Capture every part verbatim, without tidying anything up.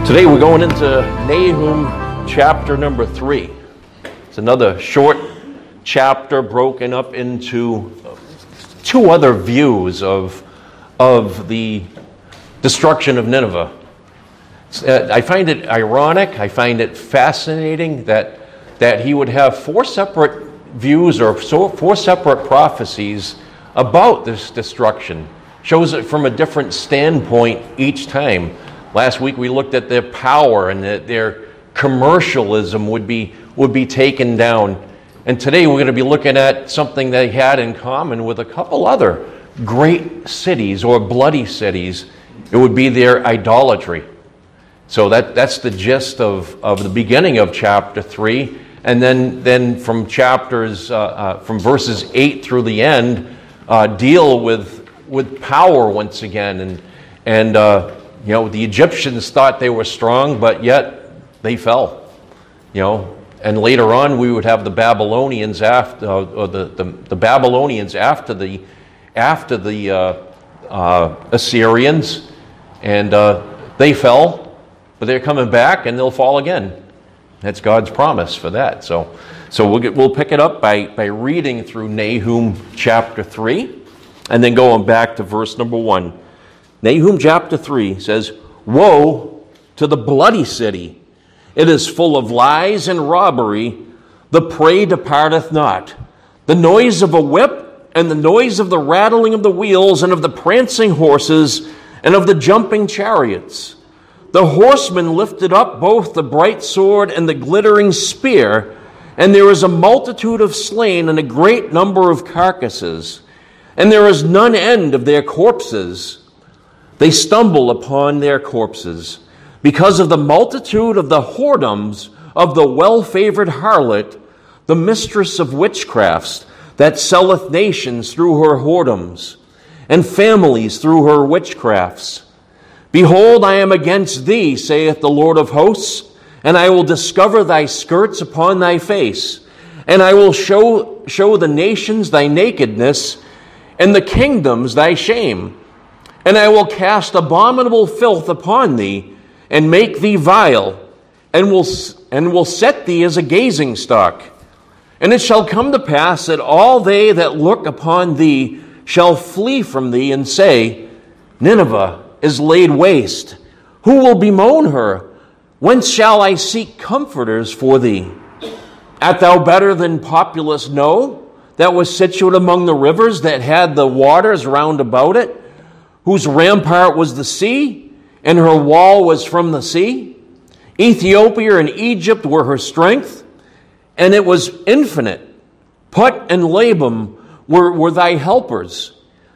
Today we're going into Nahum chapter number three. It's another short chapter broken up into two other views of, of the destruction of Nineveh. Uh, I find it ironic, I find it fascinating that, that he would have four separate views or so, four separate prophecies about this destruction. Shows it from a different standpoint each time. Last week we looked at their power and that their commercialism would be would be taken down. And today we're going to be looking at something they had in common with a couple other great cities or bloody cities. It would be their idolatry. So that, that's the gist of, of the beginning of chapter three. And then, then from chapters, uh, uh, from verses eight through the end, uh, deal with, with power once again. And, and uh, you know, the Egyptians thought they were strong, but yet they fell. You know, and later on we would have the Babylonians after, uh, or the, the, the Babylonians after the after the uh, uh, Assyrians, and uh, they fell, but they're coming back and they'll fall again. That's God's promise for that. So, so we'll get, we'll pick it up by by reading through Nahum chapter three, and then going back to verse number one. Nahum chapter three says, "Woe to the bloody city! It is full of lies and robbery. The prey departeth not. The noise of a whip and the noise of the rattling of the wheels and of the prancing horses and of the jumping chariots. The horsemen lifted up both the bright sword and the glittering spear, and there is a multitude of slain and a great number of carcasses, and there is none end of their corpses. They stumble upon their corpses, because of the multitude of the whoredoms of the well-favored harlot, the mistress of witchcrafts, that selleth nations through her whoredoms, and families through her witchcrafts. Behold, I am against thee, saith the Lord of hosts, and I will discover thy skirts upon thy face, and I will show, show the nations thy nakedness, and the kingdoms thy shame. And I will cast abominable filth upon thee, and make thee vile, and will, and will set thee as a gazing stock. And it shall come to pass that all they that look upon thee shall flee from thee, and say, Nineveh is laid waste. Who will bemoan her? Whence shall I seek comforters for thee? Art thou better than populous No, that was situate among the rivers, that had the waters round about it, whose rampart was the sea, and her wall was from the sea? Ethiopia and Egypt were her strength, and it was infinite. Put and Labam were, were thy helpers.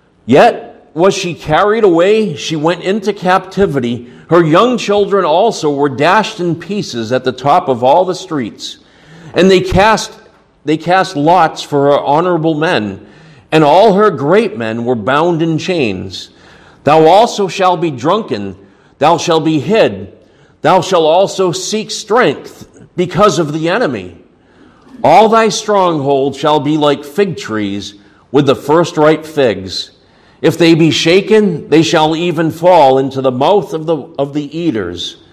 Yet was she carried away, she went into captivity. Her young children also were dashed in pieces at the top of all the streets. And they cast, they cast lots for her honorable men, and all her great men were bound in chains. Thou also shalt be drunken, thou shalt be hid, thou shalt also seek strength because of the enemy. All thy strongholds shall be like fig trees with the first ripe figs. If they be shaken, they shall even fall into the mouth of the, of the eaters.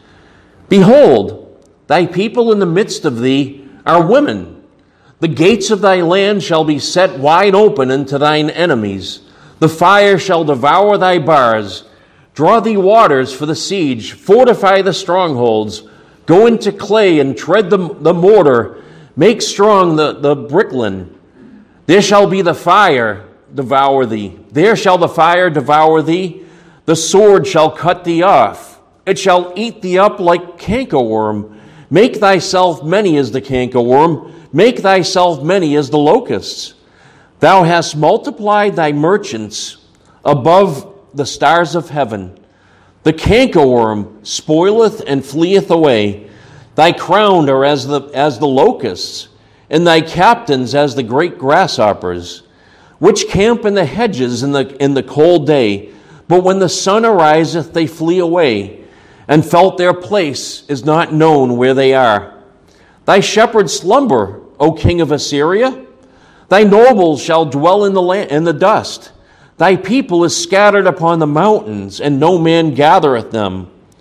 Behold, thy people in the midst of thee are women. The gates of thy land shall be set wide open unto thine enemies. The fire shall devour thy bars. Draw thee waters for the siege. Fortify the strongholds. Go into clay and tread the, the mortar. Make strong the, the bricklin. There shall be the fire devour thee. There shall the fire devour thee. The sword shall cut thee off. It shall eat thee up like cankerworm. Make thyself many as the cankerworm. Make thyself many as the locusts. Thou hast multiplied thy merchants above the stars of heaven. The cankerworm spoileth and fleeth away. Thy crown are as the, as the locusts, and thy captains as the great grasshoppers, which camp in the hedges in the, in the cold day. But when the sun ariseth, they flee away, and felt their place is not known where they are. Thy shepherds slumber, O king of Assyria. Thy nobles shall dwell in the land, in the dust. Thy people is scattered upon the mountains, and no man gathereth them.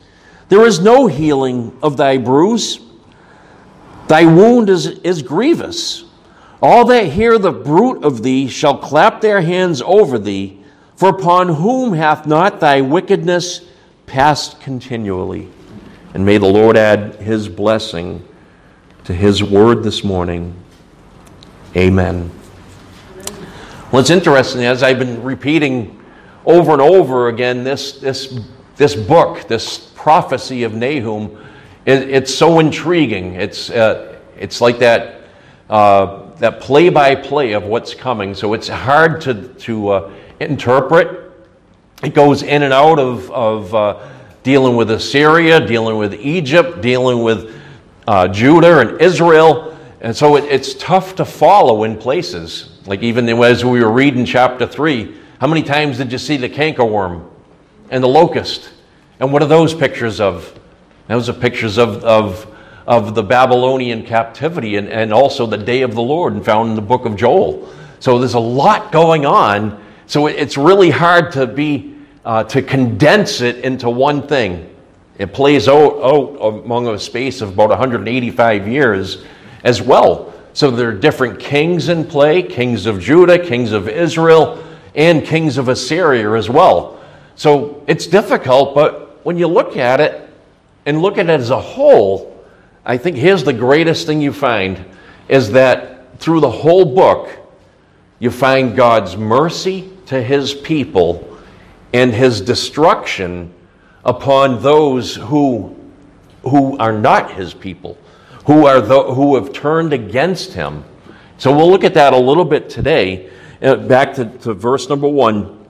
There is no healing of thy bruise. Thy wound is, is grievous. All that hear the bruit of thee shall clap their hands over thee, for upon whom hath not thy wickedness passed continually? And may the Lord add his blessing to his word this morning. Amen. Well, it's interesting, as I've been repeating over and over again, this this this book, this prophecy of Nahum, it, it's so intriguing. It's uh, it's like that uh, that play-by-play of what's coming. So it's hard to to uh, interpret. It goes in and out of of uh, dealing with Assyria, dealing with Egypt, dealing with uh, Judah and Israel, and so it, it's tough to follow in places. Like even as we were reading chapter three, how many times did you see the cankerworm and the locust? And what are those pictures of? Those are pictures of of, of the Babylonian captivity and, and also the day of the Lord, and found in the book of Joel. So there's a lot going on. So it, it's really hard to be uh, to condense it into one thing. It plays out, out among a space of about one hundred eighty-five years as well. So there are different kings in play, kings of Judah, kings of Israel, and kings of Assyria as well. So it's difficult, but when you look at it and look at it as a whole, I think here's the greatest thing you find, is that through the whole book, you find God's mercy to his people and his destruction upon those who, who are not his people, who are the, who have turned against him. So we'll look at that a little bit today. Uh, back to, to verse number one.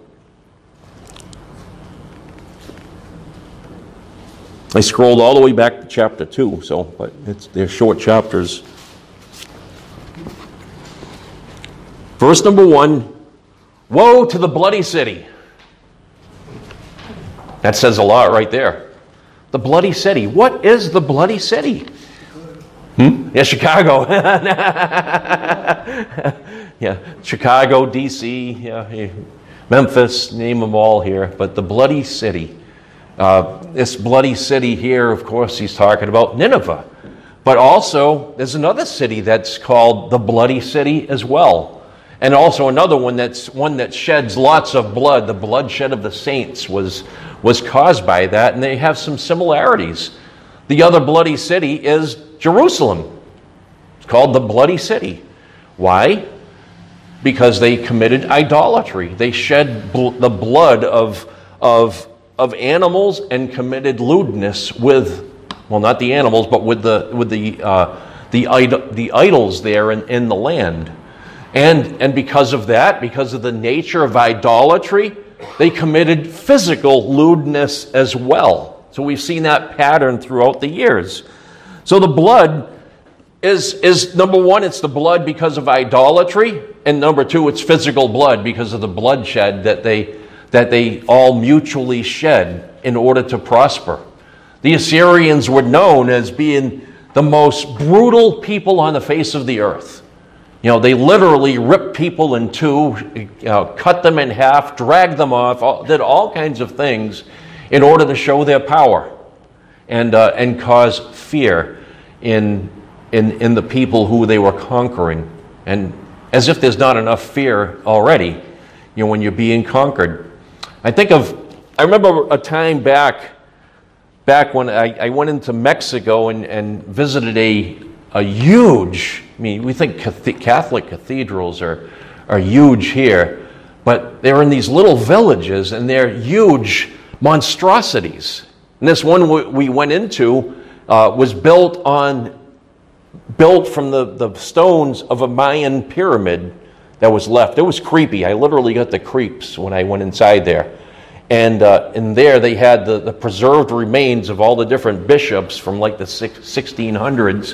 I scrolled all the way back to chapter two, so but it's they're short chapters. Verse number one, woe to the bloody city. That says a lot right there. The bloody city. What is the bloody city? Hmm? Yeah, Chicago. Yeah, Chicago, D C, yeah, Memphis, name them all here. But the bloody city. Uh, this bloody city here, of course, he's talking about Nineveh. But also, there's another city that's called the bloody city as well. And also another one that's one that sheds lots of blood. The bloodshed of the saints was, was caused by that, and they have some similarities. The other bloody city is Jerusalem. It's called the bloody city. Why? Because they committed idolatry. They shed bl- the blood of, of, of animals and committed lewdness with, well, not the animals, but with the with the uh, the, id- the idols there in, in the land. And and because of that, because of the nature of idolatry, they committed physical lewdness as well. So we've seen that pattern throughout the years. So the blood is, is number one, it's the blood because of idolatry, and number two, it's physical blood because of the bloodshed that they that they all mutually shed in order to prosper. The Assyrians were known as being the most brutal people on the face of the earth. You know, they literally ripped people in two, you know, cut them in half, dragged them off, all, did all kinds of things in order to show their power and uh, and cause fear in in in the people who they were conquering. And as if there's not enough fear already, you know, when you're being conquered. I think of, I remember a time back, back when I, I went into Mexico and, and visited a a huge, I mean, we think Catholic cathedrals are, are huge here, but they're in these little villages and they're huge monstrosities. And this one we went into uh, was built on, built from the, the stones of a Mayan pyramid that was left. It was creepy. I literally got the creeps when I went inside there. And uh, in there they had the, the preserved remains of all the different bishops from like the sixteen hundreds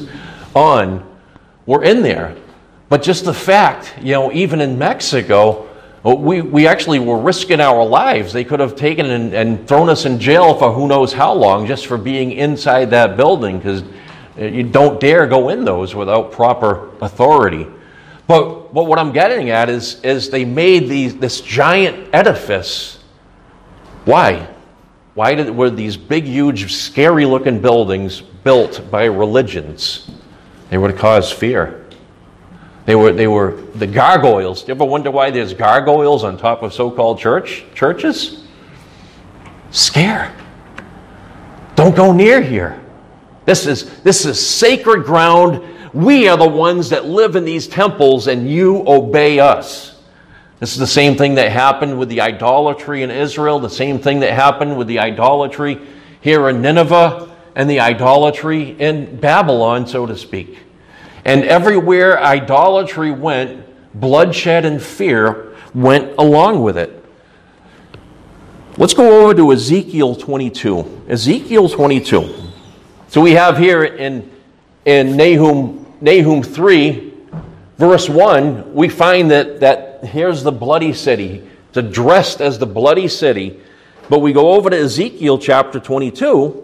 on were in there. But just the fact, you know, even in Mexico, we, we actually were risking our lives. They could have taken and, and thrown us in jail for who knows how long just for being inside that building, because you don't dare go in those without proper authority. But, but what I'm getting at is, is they made these, this giant edifice. Why? Why did, were these big, huge, scary-looking buildings built by religions? They were to cause fear. They were, they were the gargoyles. Do you ever wonder why there's gargoyles on top of so-called church churches? Scare. Don't go near here. This is, this is sacred ground. We are the ones that live in these temples, and you obey us. This is the same thing that happened with the idolatry in Israel, the same thing that happened with the idolatry here in Nineveh, and the idolatry in Babylon, so to speak. And everywhere idolatry went, bloodshed and fear went along with it. Let's go over to Ezekiel twenty-two. Ezekiel twenty-two. So we have here in, in Nahum, Nahum three, verse one, we find that, that here's the bloody city. It's addressed as the bloody city. But we go over to Ezekiel chapter twenty-two.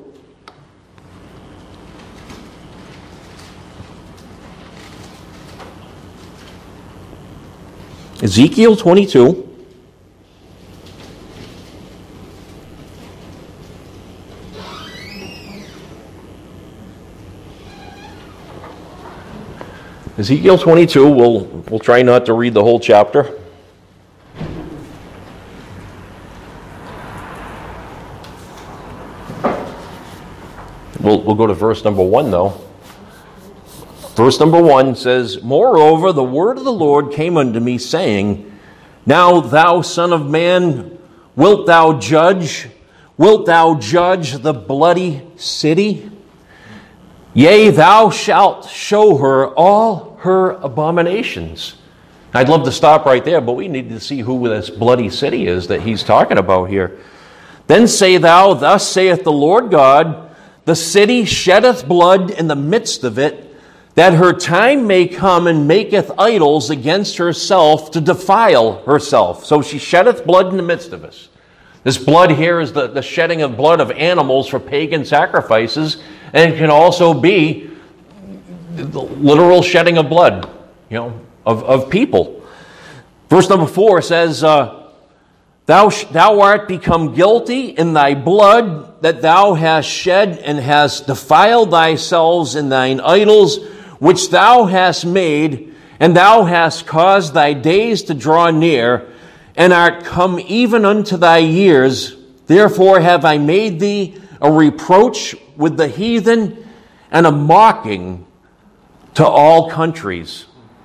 Ezekiel twenty-two. Ezekiel twenty-two, we'll, we'll try not to read the whole chapter. We'll, we'll go to verse number one, though. Verse number one says, Moreover, the word of the Lord came unto me, saying, Now thou son of man, wilt thou judge? Wilt thou judge the bloody city? Yea, thou shalt show her all her abominations. I'd love to stop right there, but we need to see who this bloody city is that he's talking about here. Then say thou, Thus saith the Lord God, The city sheddeth blood in the midst of it, that her time may come and maketh idols against herself to defile herself. So she sheddeth blood in the midst of us. This blood here is the, the shedding of blood of animals for pagan sacrifices, and it can also be the literal shedding of blood, you know, of, of people. Verse number four says, uh, Thou, thou art become guilty in thy blood that thou hast shed, and hast defiled thyself in thine idols, which thou hast made, and thou hast caused thy days to draw near, and art come even unto thy years. Therefore have I made thee a reproach with the heathen, and a mocking to all countries.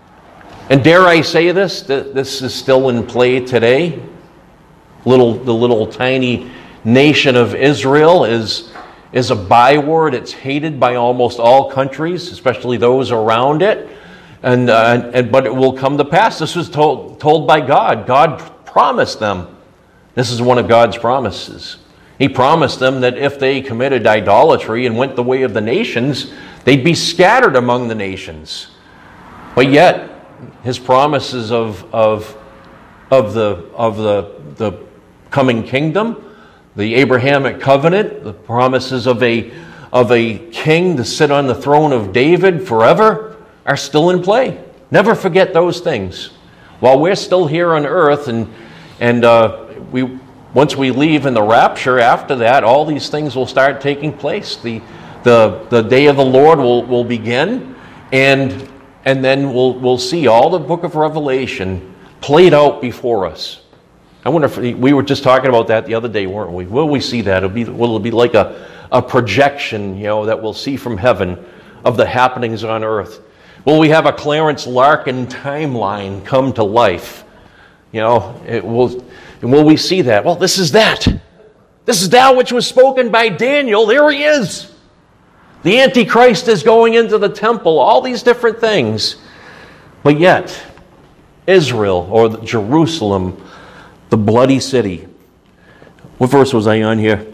And dare I say this, that this is still in play today. Little, the little tiny nation of Israel is, is a byword. It's hated by almost all countries, especially those around it. And, uh, and but it will come to pass. This was told, told by God. God promised them. This is one of God's promises. He promised them that if they committed idolatry and went the way of the nations, they'd be scattered among the nations. But yet, his promises of, of, of, the, of the, the coming kingdom, the Abrahamic covenant, the promises of a, of a king to sit on the throne of David forever are still in play. Never forget those things. While we're still here on earth, and, and uh, we... Once we leave in the rapture, after that, all these things will start taking place. The, the, the day of the Lord will, will begin, and, and then we'll, we'll see all the book of Revelation played out before us. I wonder if we were just talking about that the other day, weren't we? Will we see that? It'll be, will it be like a, a projection, you know, that we'll see from heaven of the happenings on earth? Will we have a Clarence Larkin timeline come to life? You know, it will... And will we see that? Well, this is that. This is that which was spoken by Daniel. There he is. The Antichrist is going into the temple. All these different things. But yet, Israel, or Jerusalem, the bloody city. What verse was I on here?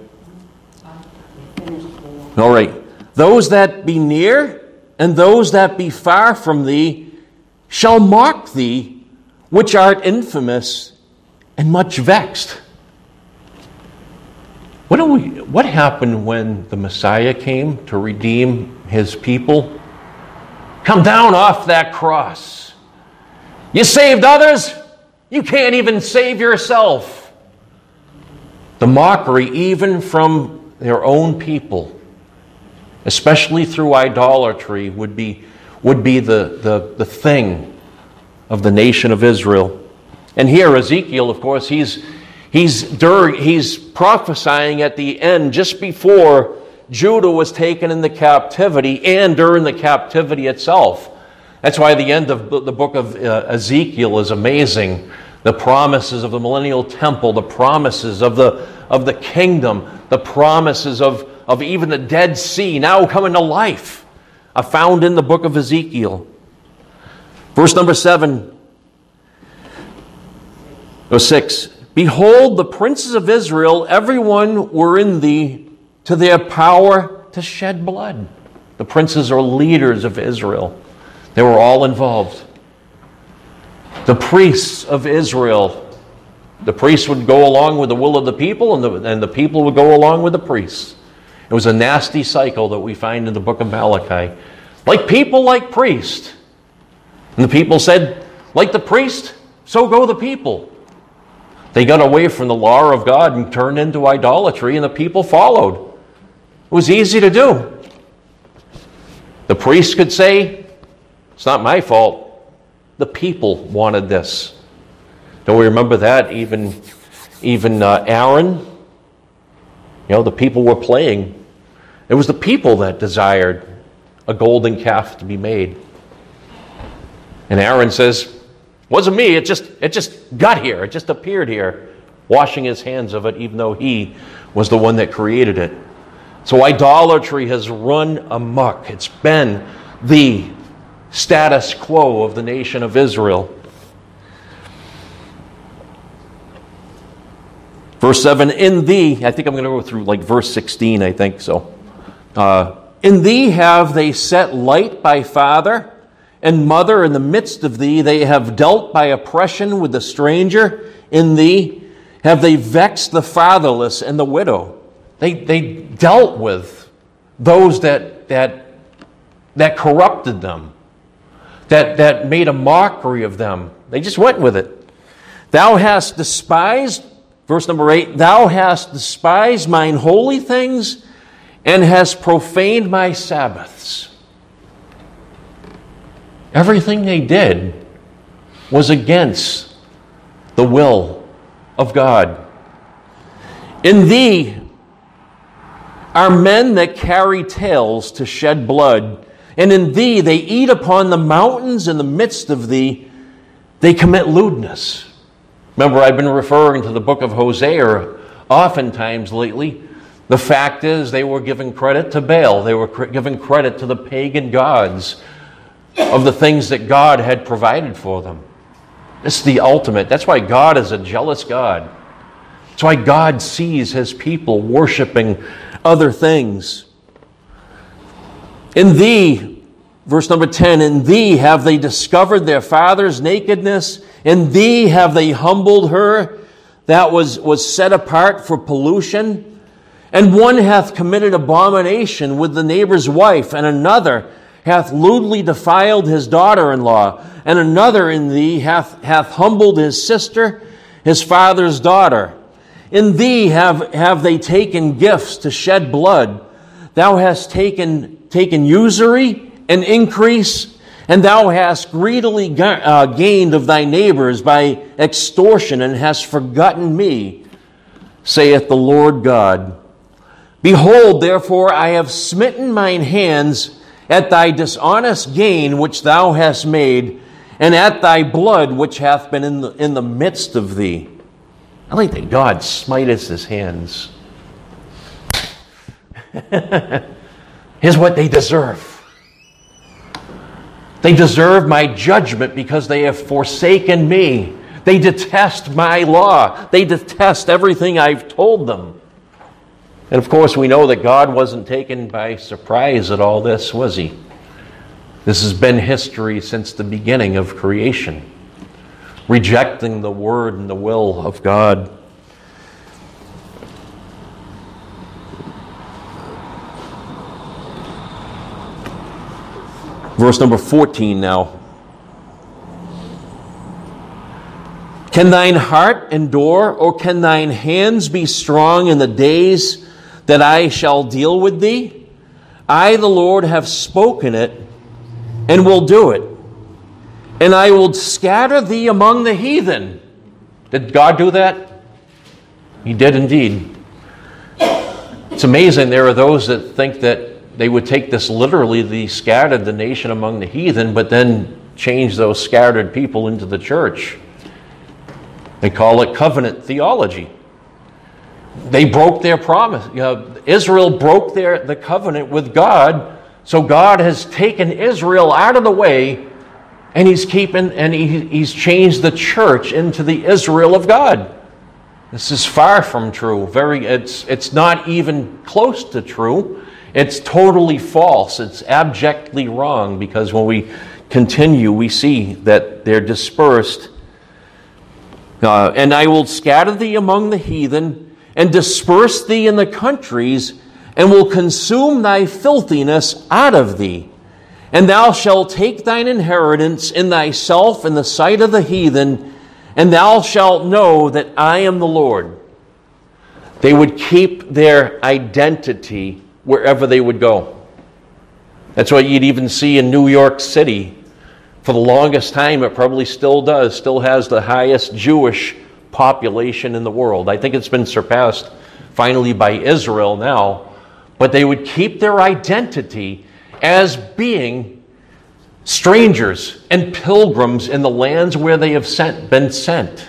All right. Those that be near and those that be far from thee shall mock thee, which art infamous and much vexed. What, do we, what happened when the Messiah came to redeem his people? Come down off that cross. You saved others, you can't even save yourself. The mockery even from their own people, especially through idolatry, would be, would be the, the, the thing of the nation of Israel. And here Ezekiel, of course, he's, he's, during, he's prophesying at the end, just before Judah was taken into captivity and during the captivity itself. That's why the end of the book of uh, Ezekiel is amazing. The promises of the millennial temple, the promises of the, of the kingdom, the promises of, of even the Dead Sea now coming to life are found in the book of Ezekiel. Verse number seven, or six. Behold, the princes of Israel, everyone were in thee to their power to shed blood. The princes are leaders of Israel. They were all involved. The priests of Israel, the priests would go along with the will of the people, and the, and the people would go along with the priests. It was a nasty cycle that we find in the book of Malachi. Like people, like priest. And the people said, like the priest, so go the people. They got away from the law of God and turned into idolatry, and the people followed. It was easy to do. The priest could say, it's not my fault. The people wanted this. Don't we remember that? Even, even uh, Aaron, you know, the people were playing. It was the people that desired a golden calf to be made. And Aaron says, wasn't me, it just, it just got here, it just appeared here, washing his hands of it, even though he was the one that created it. So idolatry has run amok. It's been the status quo of the nation of Israel. Verse seven, in thee, I think I'm going to go through like verse sixteen, I think so. Uh, in thee have they set light by father and mother in the midst of thee. They have dealt by oppression with the stranger. In thee have they vexed the fatherless and the widow. They, they dealt with those that, that, that corrupted them. That, that made a mockery of them. They just went with it. Thou hast despised, verse number eight, thou hast despised mine holy things and hast profaned my Sabbaths. Everything they did was against the will of God. In thee are men that carry tales to shed blood, and in thee they eat upon the mountains. In the midst of thee they commit lewdness. Remember, I've been referring to the book of Hosea oftentimes lately. The fact is, they were giving credit to Baal. They were cr- giving credit to the pagan gods of the things that God had provided for them. This is the ultimate. That's why God is a jealous God. That's why God sees his people worshiping other things. In thee, verse number ten, in thee have they discovered their father's nakedness. In thee have they humbled her that was, was set apart for pollution. And one hath committed abomination with the neighbor's wife, and another hath lewdly defiled his daughter-in-law, and another in thee hath, hath humbled his sister, his father's daughter. In thee have, have they taken gifts to shed blood. Thou hast taken, taken usury and increase, and thou hast greedily ga- uh, gained of thy neighbors by extortion, and hast forgotten me, saith the Lord God. Behold, therefore, I have smitten mine hands at thy dishonest gain which thou hast made, and at thy blood which hath been in the, in the midst of thee. I like that God smiteth his hands. Here's what they deserve. They deserve my judgment because they have forsaken me. They detest my law. They detest everything I've told them. And of course, we know that God wasn't taken by surprise at all this, was he? This has been history since the beginning of creation. Rejecting the word and the will of God. Verse number fourteen now. Can thine heart endure, or can thine hands be strong in the days that I shall deal with thee? I, the Lord, have spoken it, and will do it. And I will scatter thee among the heathen. Did God do that? He did indeed. It's amazing there are those that think that they would take this literally, the scattered the nation among the heathen, but then change those scattered people into the church. They call it covenant theology. They broke their promise. You know, Israel broke their the covenant with God, so God has taken Israel out of the way, and He's keeping and he, He's changed the church into the Israel of God. This is far from true. Very, it's it's not even close to true. It's totally false. It's abjectly wrong, because when we continue, we see that they're dispersed. Uh, and I will scatter thee among the heathen, and disperse thee in the countries, and will consume thy filthiness out of thee. And thou shalt take thine inheritance in thyself in the sight of the heathen, and thou shalt know that I am the Lord. They would keep their identity wherever they would go. That's what you'd even see in New York City. For the longest time, it probably still does, still has the highest Jewish population in the world. I think it's been surpassed finally by Israel now. But they would keep their identity as being strangers and pilgrims in the lands where they have sent, been sent.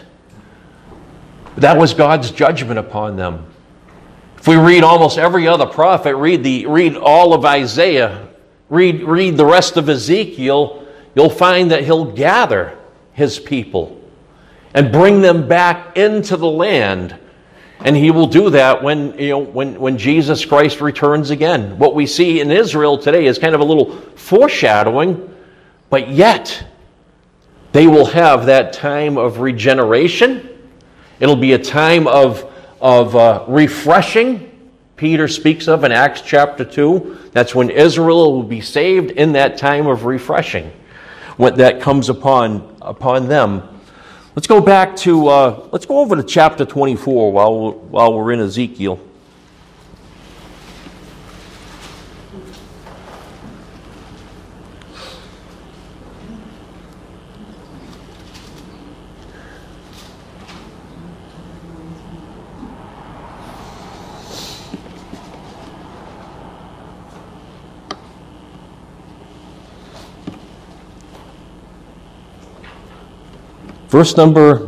That was God's judgment upon them. If we read almost every other prophet, read the read all of Isaiah, read read the rest of Ezekiel, you'll find that He'll gather His people and bring them back into the land. And He will do that when, you know, when, when Jesus Christ returns again. What we see in Israel today is kind of a little foreshadowing, but yet they will have that time of regeneration. It'll be a time of, of uh, refreshing. Peter speaks of in Acts chapter two. That's when Israel will be saved, in that time of refreshing, what that comes upon upon them. Let's go back to uh, let's go over to chapter twenty-four while we're, while we're in Ezekiel. Verse number,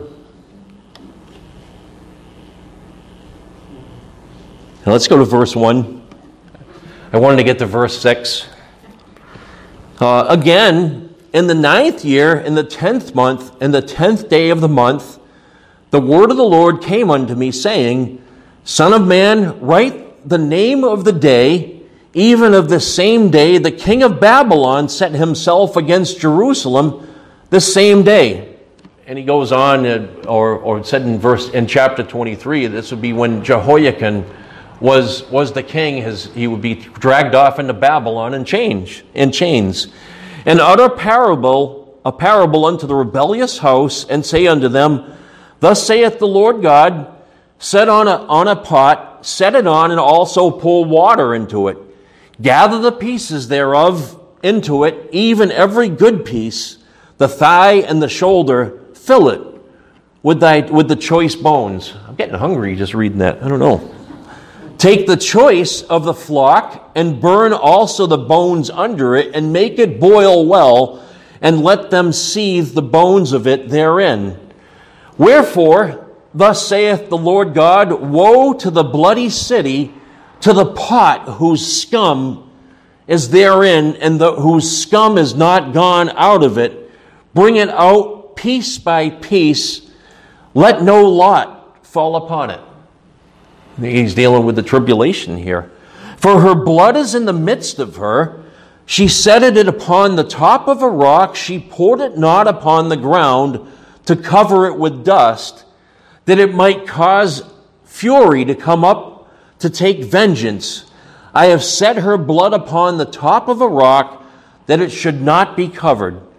and let's go to verse one. I wanted to get to verse six. Uh, again, in the ninth year, in the tenth month, in the tenth day of the month, the word of the Lord came unto me, saying, Son of man, write the name of the day, even of the same day the king of Babylon set himself against Jerusalem, the same day. And he goes on, or or said in verse in chapter twenty-three, this would be when Jehoiakim was was the king. His he would be dragged off into Babylon in chains. In chains, and utter parable a parable unto the rebellious house, and say unto them, Thus saith the Lord God: Set on a on a pot, set it on, and also pour water into it. Gather the pieces thereof into it, even every good piece, the thigh and the shoulder. Fill it with thy with the choice bones. I'm getting hungry just reading that. I don't know. Take the choice of the flock, and burn also the bones under it, and make it boil well, and let them seethe the bones of it therein. Wherefore, thus saith the Lord God, Woe to the bloody city, to the pot whose scum is therein, and the, whose scum is not gone out of it. Bring it out piece by piece, let no lot fall upon it. He's dealing with the tribulation here. For her blood is in the midst of her. She setted it upon the top of a rock. She poured it not upon the ground to cover it with dust, that it might cause fury to come up to take vengeance. I have set her blood upon the top of a rock, that it should not be covered.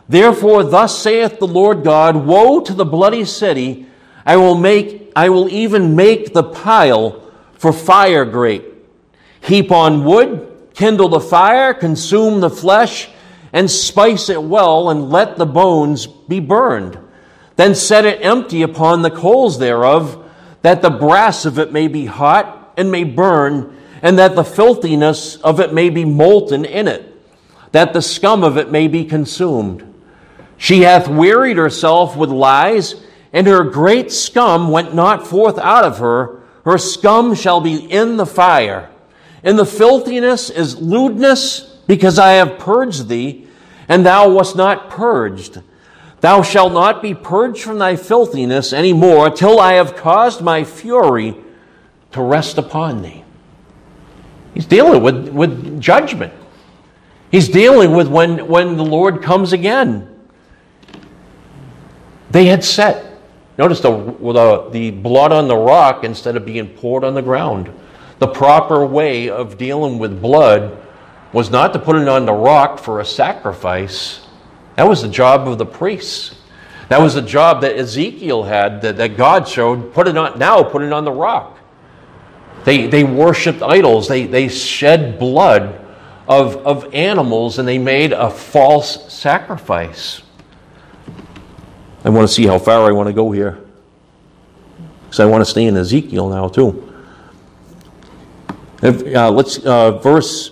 Therefore, thus saith the Lord God, woe to the bloody city! I will make, I will even make the pile for fire great. Heap on wood, kindle the fire, consume the flesh, and spice it well, and let the bones be burned. Then set it empty upon the coals thereof, that the brass of it may be hot and may burn, and that the filthiness of it may be molten in it, that the scum of it may be consumed. She hath wearied herself with lies, and her great scum went not forth out of her. Her scum shall be in the fire. In the filthiness is lewdness, because I have purged thee, and thou wast not purged. Thou shalt not be purged from thy filthiness any more, till I have caused my fury to rest upon thee. He's dealing with, with judgment. He's dealing with when, when the Lord comes again. They had set, notice the, the, the blood on the rock instead of being poured on the ground. The proper way of dealing with blood was not to put it on the rock for a sacrifice. That was the job of the priests. That was the job that Ezekiel had, that, that God showed, put it on, now put it on the rock. They, they worshipped idols. They, they shed blood of, of animals, and they made a false sacrifice. I want to see how far I want to go here, because I want to stay in Ezekiel now too. If, uh, let's uh, verse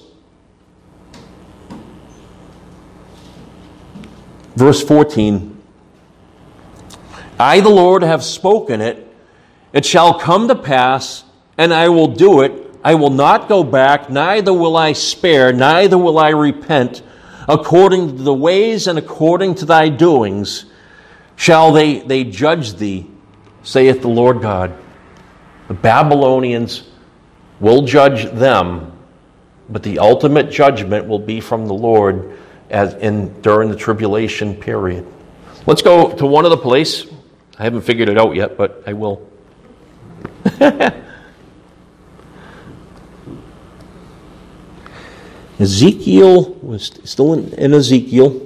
verse fourteen. I, the Lord, have spoken it; it shall come to pass, and I will do it. I will not go back, neither will I spare, neither will I repent. According to the ways and according to thy doings shall they, they judge thee, saith the Lord God. The Babylonians will judge them, but the ultimate judgment will be from the Lord as in during the tribulation period. Let's go to one other place. I haven't figured it out yet, but I will. Ezekiel, was still in, in Ezekiel.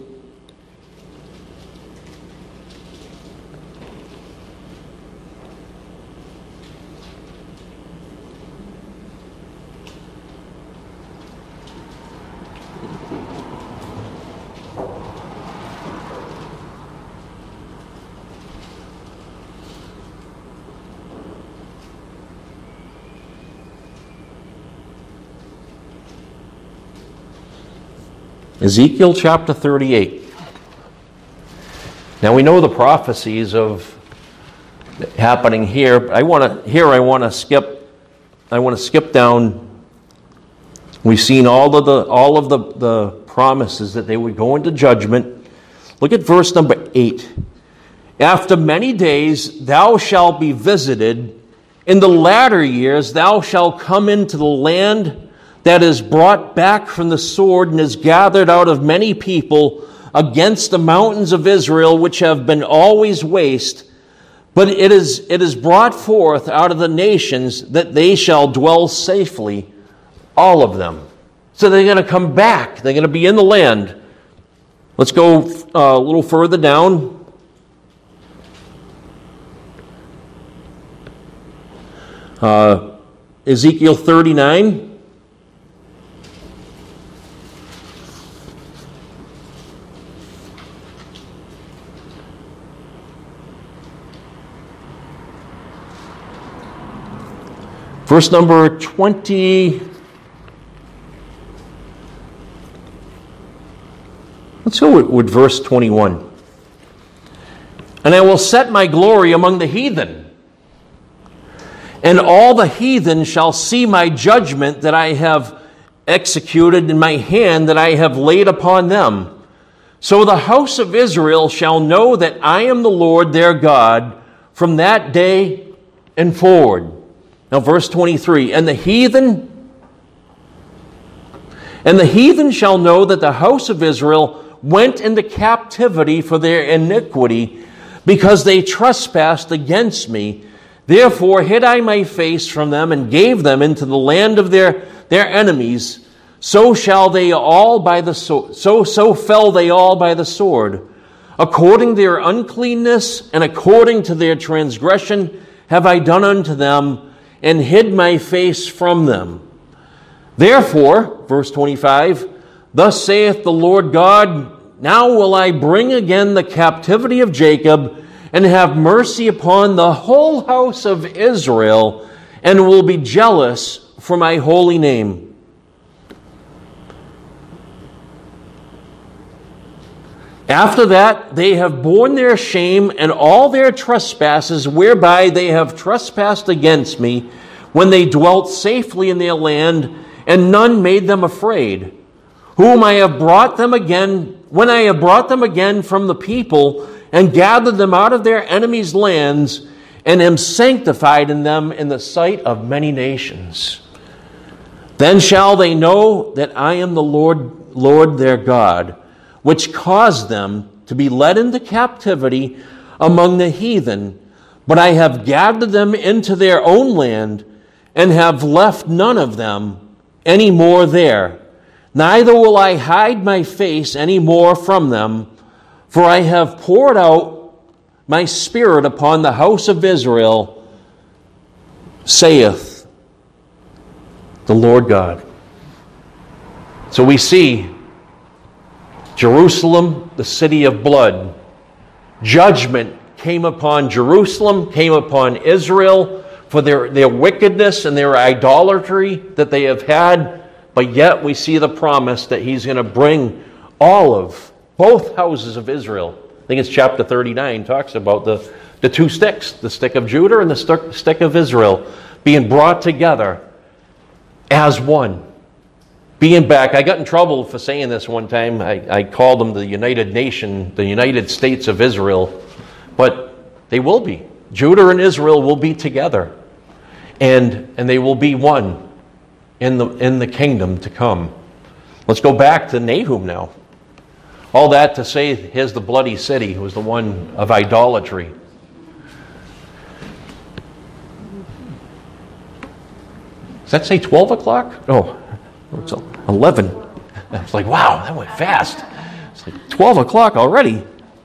Ezekiel chapter thirty-eight. Now we know the prophecies of happening here. I want to here. I want to skip. I want to skip down. We've seen all of the all of the, the promises that they would go into judgment. Look at verse number eight. After many days thou shalt be visited. In the latter years thou shalt come into the land that is brought back from the sword and is gathered out of many people against the mountains of Israel, which have been always waste. But it is, it is brought forth out of the nations that they shall dwell safely, all of them. So they're going to come back. They're going to be in the land. Let's go uh, a little further down. Uh, Ezekiel thirty-nine. Verse number twenty. Let's go with, with verse twenty-one. And I will set my glory among the heathen, and all the heathen shall see my judgment that I have executed in my hand, that I have laid upon them. So the house of Israel shall know that I am the Lord their God from that day and forward. Now, verse twenty-three, and the heathen, and the heathen shall know that the house of Israel went into captivity for their iniquity, because they trespassed against me. Therefore hid I my face from them, and gave them into the land of their, their enemies. So shall they all by the sword, so so fell they all by the sword. According to their uncleanness and according to their transgression have I done unto them, and hid my face from them. Therefore, verse twenty-five, thus saith the Lord God, now will I bring again the captivity of Jacob, and have mercy upon the whole house of Israel, and will be jealous for my holy name. After that, they have borne their shame and all their trespasses, whereby they have trespassed against me, when they dwelt safely in their land, and none made them afraid. Whom I have brought them again, when I have brought them again from the people, and gathered them out of their enemies' lands, and am sanctified in them in the sight of many nations. Then shall they know that I am the Lord, Lord their God, which caused them to be led into captivity among the heathen. But I have gathered them into their own land, and have left none of them any more there. Neither will I hide my face any more from them, for I have poured out my spirit upon the house of Israel, saith the Lord God. So we see Jerusalem, the city of blood. Judgment came upon Jerusalem, came upon Israel for their, their wickedness and their idolatry that they have had. But yet we see the promise that he's going to bring all of, both houses of Israel. I think it's chapter thirty-nine, talks about the, the two sticks, the stick of Judah and the stick, stick of Israel, being brought together as one. Being back, I got in trouble for saying this one time. I, I called them the United Nation, the United States of Israel. But they will be. Judah and Israel will be together. And, and they will be one in the, in the kingdom to come. Let's go back to Nahum now. All that to say, here's the bloody city, who was the one of idolatry. Does that say twelve o'clock? Oh. It's eleven. I was like, wow, that went fast. It's like twelve o'clock already.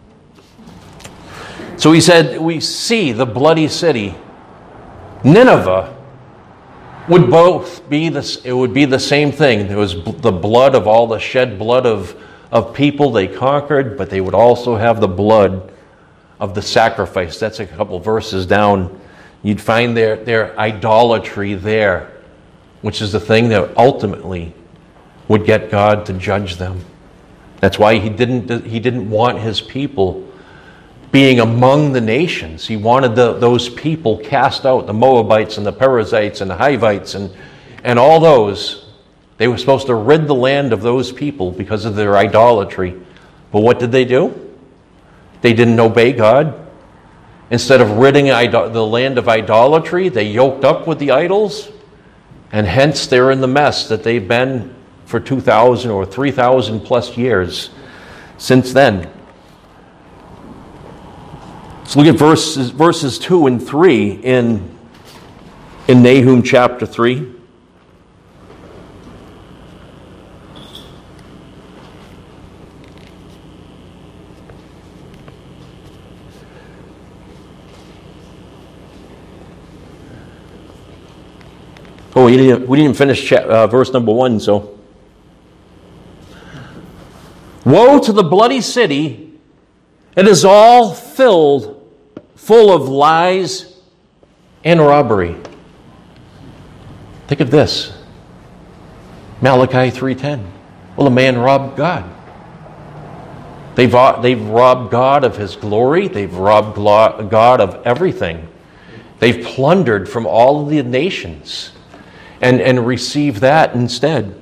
So he said, we see the bloody city. Nineveh would both be this, it would be the same thing. There was the blood of all the shed blood of, of people they conquered, but they would also have the blood of the sacrifice. That's a couple verses down. You'd find their, their idolatry there, which is the thing that ultimately would get God to judge them. That's why he didn't, he didn't want his people being among the nations. He wanted the, those people cast out, the Moabites and the Perizzites and the Hivites and, and all those. They were supposed to rid the land of those people because of their idolatry. But what did they do? They didn't obey God. Instead of ridding the land of idolatry, they yoked up with the idols. And hence they're in the mess that they've been for two thousand or three thousand plus years since then. Let's look at verses, verses two and three in, in Nahum chapter three. Oh, we didn't, we didn't finish cha- uh, verse number one, so. Woe to the bloody city! It is all filled, full of lies and robbery. Think of this. Malachi three ten. Well, a man robbed God. They've, they've robbed God of his glory. They've robbed God of everything. They've plundered from all of the nations. And, and receive that instead.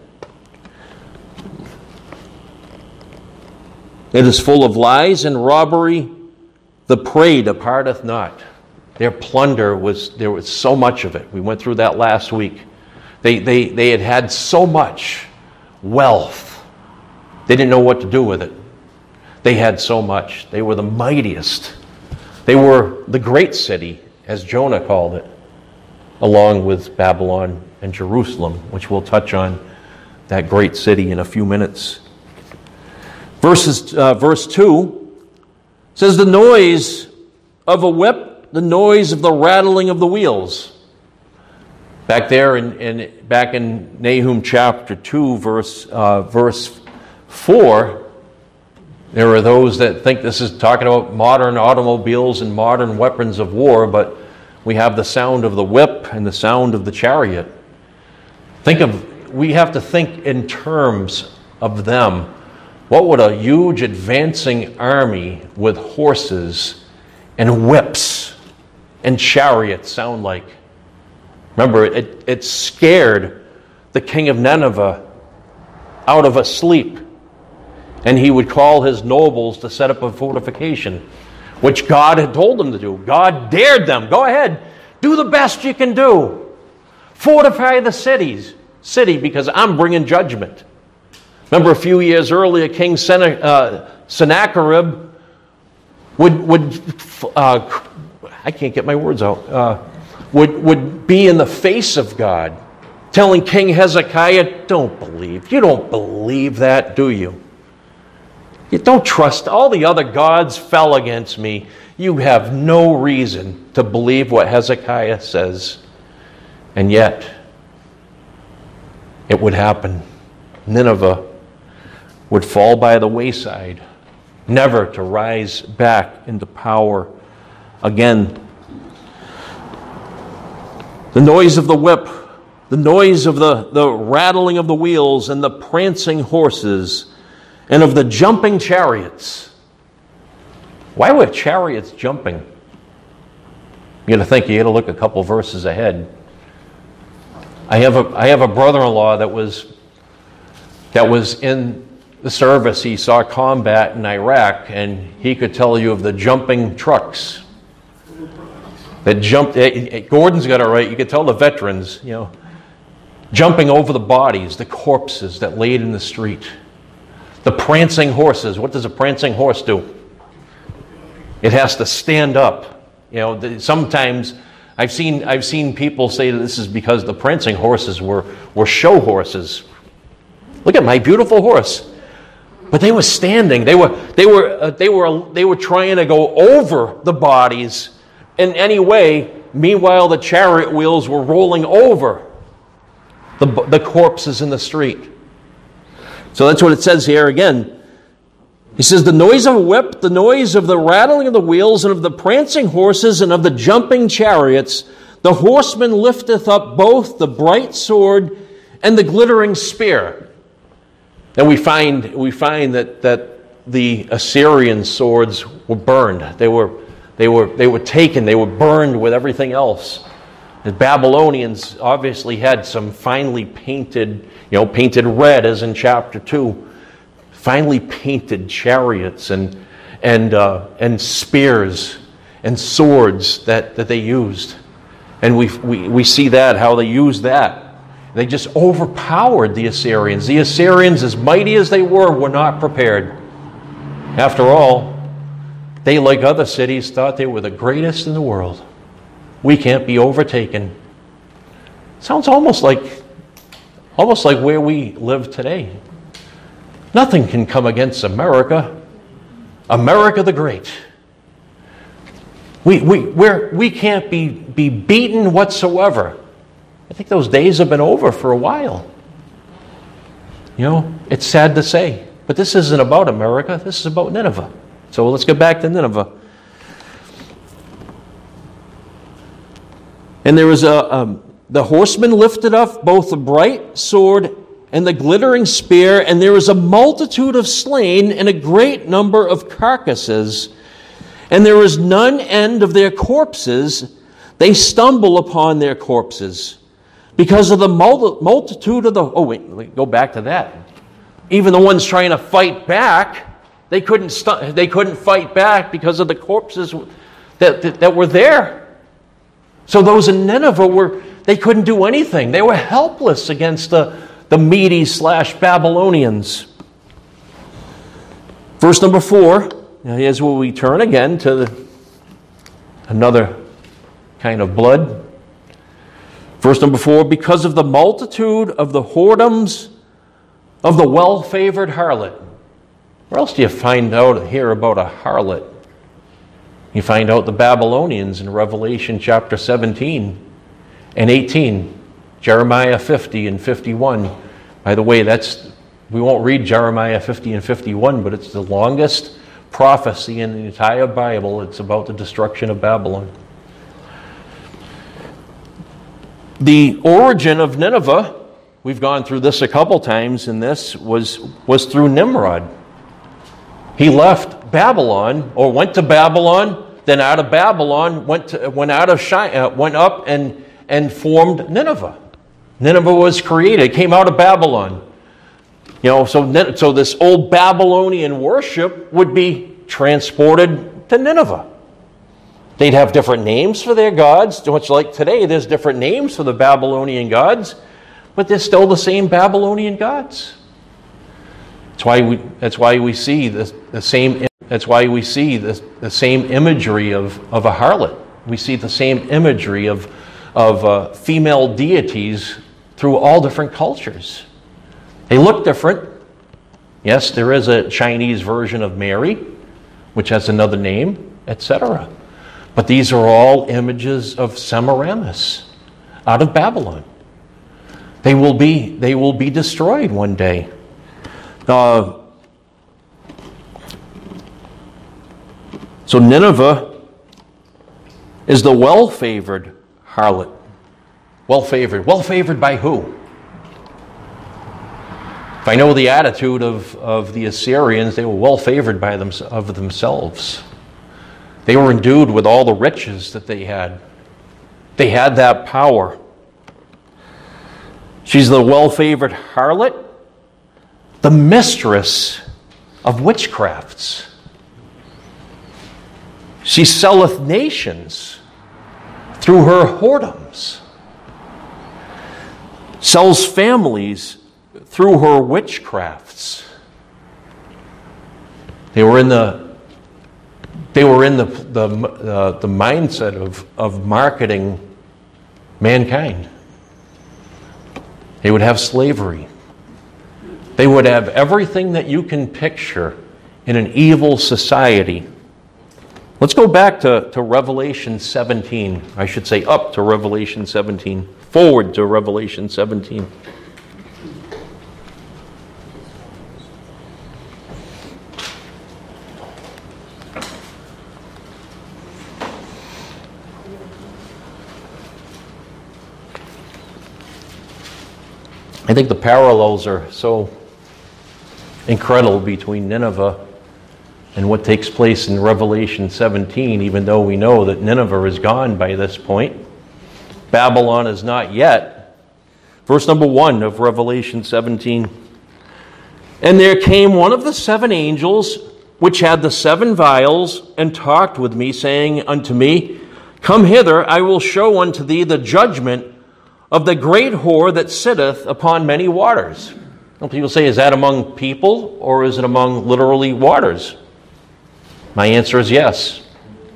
It is full of lies and robbery. The prey departeth not. Their plunder was, there was so much of it. We went through that last week. They, they, they had had so much wealth. They didn't know what to do with it. They had so much. They were the mightiest. They were the great city, as Jonah called it, along with Babylon and Jerusalem, which we'll touch on that great city in a few minutes. Verses, uh, verse two, It says the noise of a whip, the noise of the rattling of the wheels. Back there in, in back in Nahum chapter two, verse uh, verse four, there are those that think this is talking about modern automobiles and modern weapons of war, but we have the sound of the whip and the sound of the chariot. Think of, we have to think in terms of them. What would a huge advancing army with horses and whips and chariots sound like? Remember, it, it scared the king of Nineveh out of a sleep. And he would call his nobles to set up a fortification, which God had told them to do. God dared them. Go ahead. Do the best you can do. Fortify the cities, city, because I'm bringing judgment. Remember a few years earlier, King Senna, uh, Sennacherib would, would uh, I can't get my words out, uh, would, would be in the face of God, telling King Hezekiah, don't believe. You don't believe that, do you? You don't trust. All the other gods fell against me. You have no reason to believe what Hezekiah says. And yet, it would happen. Nineveh would fall by the wayside, never to rise back into power again. The noise of the whip, the noise of the, the rattling of the wheels and the prancing horses, and of the jumping chariots. Why were chariots jumping? You got to think, you got to look a couple verses ahead. I have a I have a brother-in-law that was that was in the service. He saw combat in Iraq, and he could tell you of the jumping trucks that jumped. Gordon's got it right. You could tell the veterans, you know, jumping over the bodies, the corpses that laid in the street. The prancing horses. What does a prancing horse do? It has to stand up. You know, sometimes I've seen I've seen people say that this is because the prancing horses were, were show horses. Look at my beautiful horse. But they were standing. They were they were uh, they were they were trying to go over the bodies in any way. Meanwhile, the chariot wheels were rolling over the the corpses in the street. So that's what it says here again. He says, the noise of a whip, the noise of the rattling of the wheels, and of the prancing horses, and of the jumping chariots, the horseman lifteth up both the bright sword and the glittering spear. And we find we find that, that the Assyrian swords were burned. They were they were they were taken, they were burned with everything else. The Babylonians obviously had some finely painted, you know, painted red as in chapter two, finely painted chariots and and uh, and spears and swords that, that they used. And we, we we see that, how they used that. They just overpowered the Assyrians. The Assyrians, as mighty as they were, were not prepared. After all, they, like other cities, thought they were the greatest in the world. We can't be overtaken. Sounds almost like almost like where we live today. Nothing can come against America. America the Great. We we we're, we can't be, be beaten whatsoever. I think those days have been over for a while. You know, it's sad to say, but this isn't about America. This is about Nineveh. So let's get back to Nineveh. And there was a um, the horseman lifted up both the bright sword and the glittering spear, and there was a multitude of slain and a great number of carcasses, and there was none end of their corpses. They stumble upon their corpses because of the multitude of the... Oh, wait, go back to that. Even the ones trying to fight back, they couldn't stu- they couldn't fight back because of the corpses that, that, that were there. So those in Nineveh were, they couldn't do anything. They were helpless against the, the Medes slash Babylonians. Verse number four, now here's where we turn again to the, another kind of blood. Verse number four, because of the multitude of the whoredoms of the well-favored harlot. Where else do you find out here about a harlot? You find out the Babylonians in Revelation chapter seventeen and eighteen, Jeremiah fifty and fifty-one. By the way, that's we won't read Jeremiah fifty and fifty-one, but it's the longest prophecy in the entire Bible. It's about the destruction of Babylon. The origin of Nineveh, we've gone through this a couple times in this, was, was through Nimrod. He left Babylon, or went to Babylon, then out of Babylon, went to, went out of uh, went up and, and formed Nineveh. Nineveh was created, came out of Babylon. You know, so, so this old Babylonian worship would be transported to Nineveh. They'd have different names for their gods, much like today there's different names for the Babylonian gods, but they're still the same Babylonian gods. That's why we, that's why we see the, the same that's why we see the, the same imagery of, of a harlot. We see the same imagery of, of uh, female deities through all different cultures. They look different. Yes, there is a Chinese version of Mary, which has another name, et cetera. But these are all images of Semiramis out of Babylon. They will be, they will be destroyed one day. Uh, so Nineveh is the well-favored harlot. Well-favored. Well-favored by who? If I know the attitude of, of the Assyrians, they were well-favored by them, of themselves. They were endued with all the riches that they had. They had that power. She's the well-favored harlot, the mistress of witchcrafts. She selleth nations through her whoredoms, sells families through her witchcrafts. They were in the they were in the the uh, the mindset of of marketing mankind. They would have slavery. They would have everything that you can picture in an evil society. Let's go back to, to Revelation seventeen. I should say up to Revelation seventeen. Forward to Revelation seventeen. I think the parallels are so incredible between Nineveh and what takes place in Revelation seventeen, even though we know that Nineveh is gone by this point. Babylon is not yet. Verse number one of Revelation seventeen. And there came one of the seven angels which had the seven vials, and talked with me, saying unto me, Come hither, I will show unto thee the judgment of the great whore that sitteth upon many waters. Well, people say, is that among people, or is it among literally waters? My answer is yes.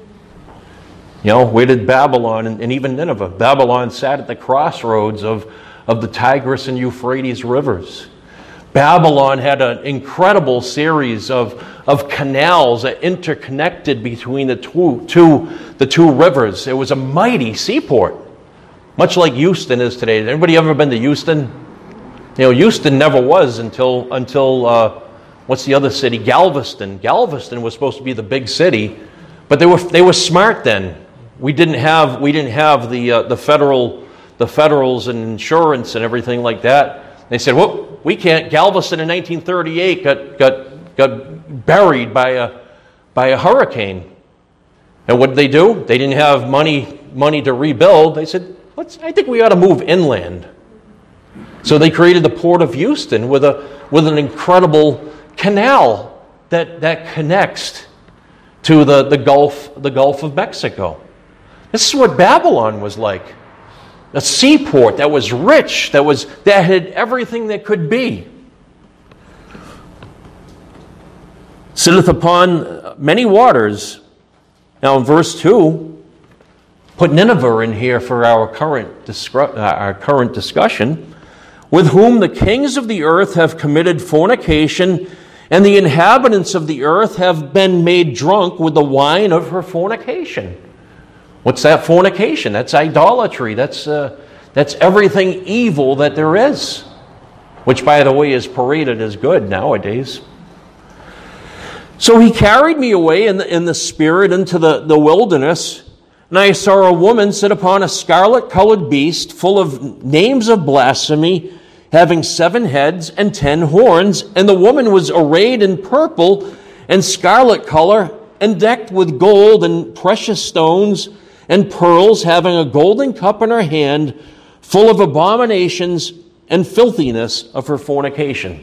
You know, where did Babylon and, and even Nineveh? Babylon sat at the crossroads of, of the Tigris and Euphrates rivers. Babylon had an incredible series of, of canals that interconnected between the two, two, the two rivers. It was a mighty seaport, much like Houston is today. Anybody ever been to Houston? You know, Houston never was until, until uh, what's the other city? Galveston. Galveston was supposed to be the big city, but they were they were smart then. We didn't have we didn't have the uh, the federal the federals and insurance and everything like that. They said, well, we can't. Galveston in nineteen thirty-eight got got got buried by a by a hurricane. And what did they do? They didn't have money money to rebuild. They said, let's I think we ought to move inland. So they created the Port of Houston with a with an incredible canal that that connects to the, the Gulf the Gulf of Mexico. This is what Babylon was like. A seaport that was rich, that was that had everything that could be. Sitteth upon many waters. Now in verse two, put Nineveh in here for our current discru- uh, our current discussion, with whom the kings of the earth have committed fornication, And the inhabitants of the earth have been made drunk with the wine of her fornication. What's that fornication? That's idolatry. That's, uh, that's everything evil that there is. Which, by the way, is paraded as good nowadays. So he carried me away in the, in the spirit into the, the wilderness, and I saw a woman sit upon a scarlet-colored beast full of names of blasphemy, having seven heads and ten horns, and the woman was arrayed in purple and scarlet color, and decked with gold and precious stones and pearls, having a golden cup in her hand, full of abominations and filthiness of her fornication.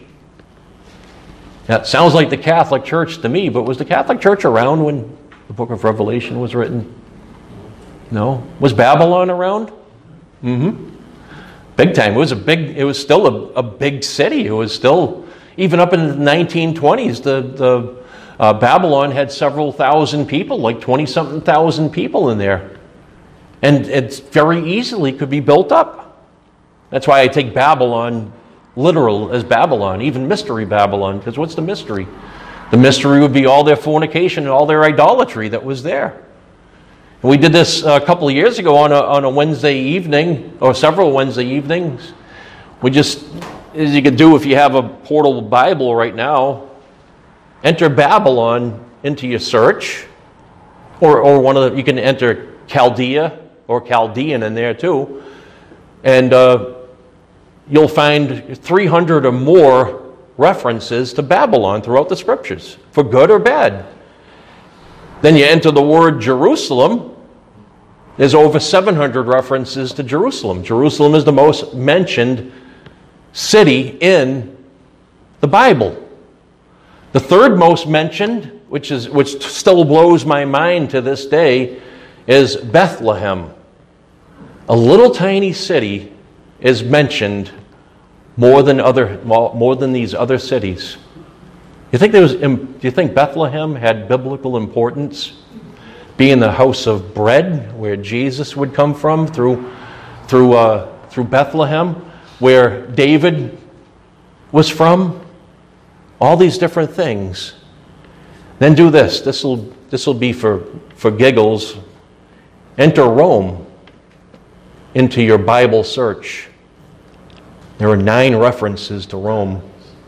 That sounds like the Catholic Church to me, but was the Catholic Church around when the book of Revelation was written? No. Was Babylon around? Mm-hmm. Big time. It was a big, it was still a, a big city. It was still, even up in the nineteen twenties, the, the uh, Babylon had several thousand people, like twenty-something thousand people in there. And it very easily could be built up. That's why I take Babylon literal as Babylon, even mystery Babylon, because what's the mystery? The mystery would be all their fornication and all their idolatry that was there. And we did this a couple of years ago on a, on a Wednesday evening, or several Wednesday evenings. We just, as you could do if you have a portable Bible right now, enter Babylon into your search, or, or one of the, you can enter Chaldea or Chaldean in there too, and uh, you'll find three hundred or more references to Babylon throughout the Scriptures, for good or bad. Then you enter the word Jerusalem. There's over seven hundred references to Jerusalem. Jerusalem is the most mentioned city in the Bible. The third most mentioned, which is which still blows my mind to this day, is Bethlehem. A little tiny city is mentioned more than other more than these other cities. You think there was? Do you think Bethlehem had biblical importance, being the house of bread, where Jesus would come from through through uh, through Bethlehem, where David was from? All these different things. Then do this. This will this will be for for giggles. Enter Rome into your Bible search. There are nine references to Rome.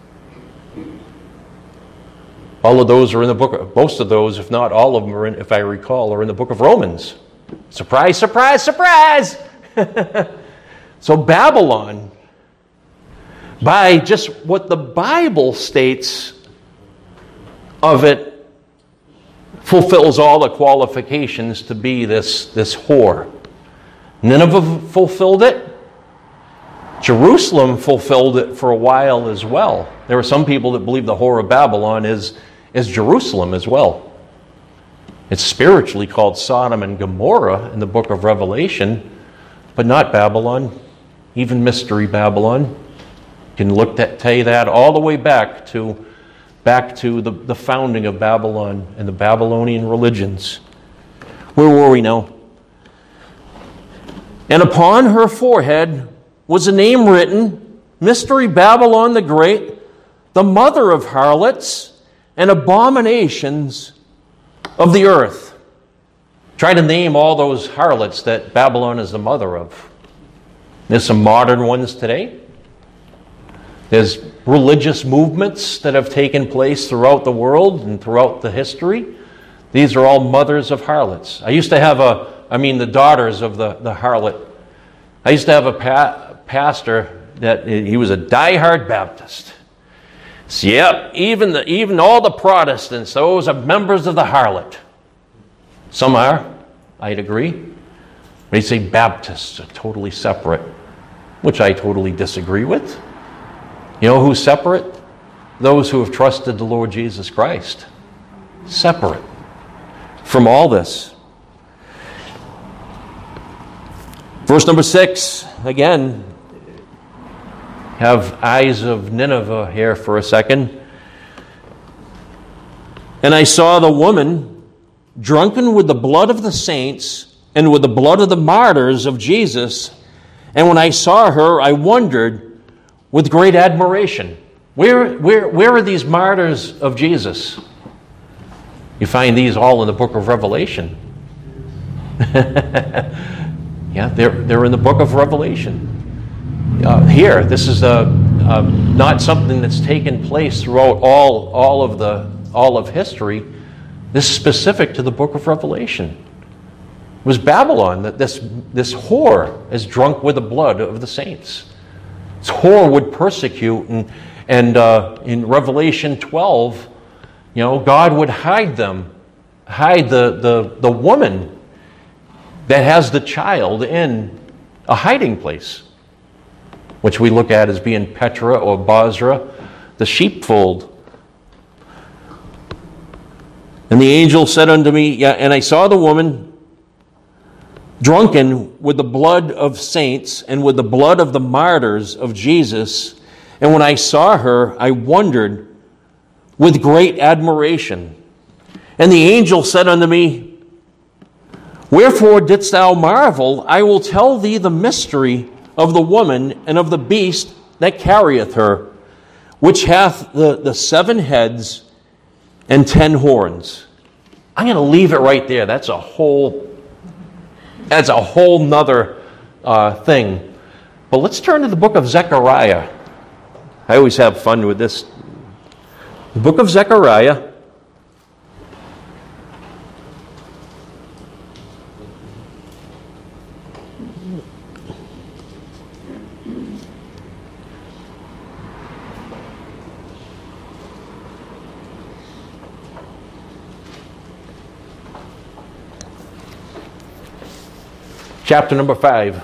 All of those are in the book of, most of those, if not all of them, are in, if I recall, are in the book of Romans. Surprise, surprise, surprise! So Babylon, by just what the Bible states of it, fulfills all the qualifications to be this, this whore. Nineveh fulfilled it. Jerusalem fulfilled it for a while as well. There are some people that believe the whore of Babylon is, is Jerusalem as well. It's spiritually called Sodom and Gomorrah in the book of Revelation, but not Babylon, even Mystery Babylon. You can look at, tell you that all the way back to, back to the, the founding of Babylon and the Babylonian religions. Where were we now? And upon her forehead was a name written, Mystery Babylon the Great, the mother of harlots and abominations of the earth. Try to name all those harlots that Babylon is the mother of. There's some modern ones today. There's religious movements that have taken place throughout the world and throughout the history. These are all mothers of harlots. I used to have a, I mean the daughters of the, the harlot. I used to have a pa- pastor that he was a diehard Baptist. So, yep, even the, even all the Protestants, those are members of the harlot. Some are, I'd agree. But he'd say Baptists are totally separate, which I totally disagree with. You know who's separate? Those who have trusted the Lord Jesus Christ. Separate from all this. Verse number six, again, have eyes of Nineveh here for a second. And I saw the woman drunken with the blood of the saints and with the blood of the martyrs of Jesus. And when I saw her, I wondered with great admiration. Where, where, where are these martyrs of Jesus? You find these all in the book of Revelation. Yeah, they're, they're in the book of Revelation. Uh, here, this is a, a, not something that's taken place throughout all, all, of the, all of history. This is specific to the book of Revelation. It was Babylon, that this, this whore is drunk with the blood of the saints. This whore would persecute, and, and uh, in Revelation twelve, you know, God would hide them, hide the, the, the woman that has the child in a hiding place, which we look at as being Petra or Bozrah, the sheepfold. And the angel said unto me, yeah, and I saw the woman drunken with the blood of saints and with the blood of the martyrs of Jesus. And when I saw her, I wondered with great admiration. And the angel said unto me, wherefore didst thou marvel? I will tell thee the mystery of the woman and of the beast that carrieth her, which hath the, the seven heads and ten horns. I'm going to leave it right there. That's a whole, that's a whole nother uh, thing. But let's turn to the book of Zechariah. I always have fun with this. The book of Zechariah. Chapter number five.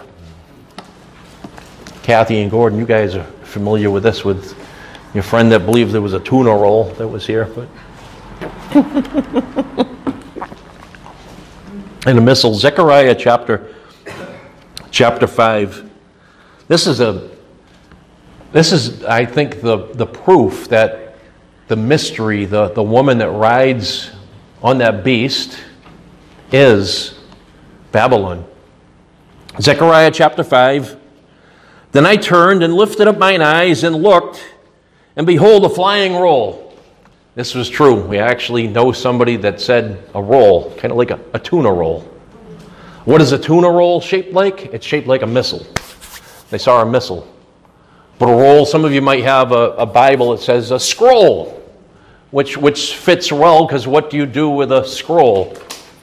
Kathy and Gordon, you guys are familiar with this, with your friend that believed there was a tuna roll that was here. But and a missile. Zechariah chapter chapter five. This is a this is, I think, the, the proof that the mystery, the, the woman that rides on that beast is Babylon. Zechariah chapter five. Then I turned and lifted up mine eyes and looked, and behold, a flying roll. This was true. We actually know somebody that said a roll, kind of like a, a tuna roll. What is a tuna roll shaped like? It's shaped like a missile. They saw a missile. But a roll, some of you might have a, a Bible that says a scroll, which, which fits well, because what do you do with a scroll?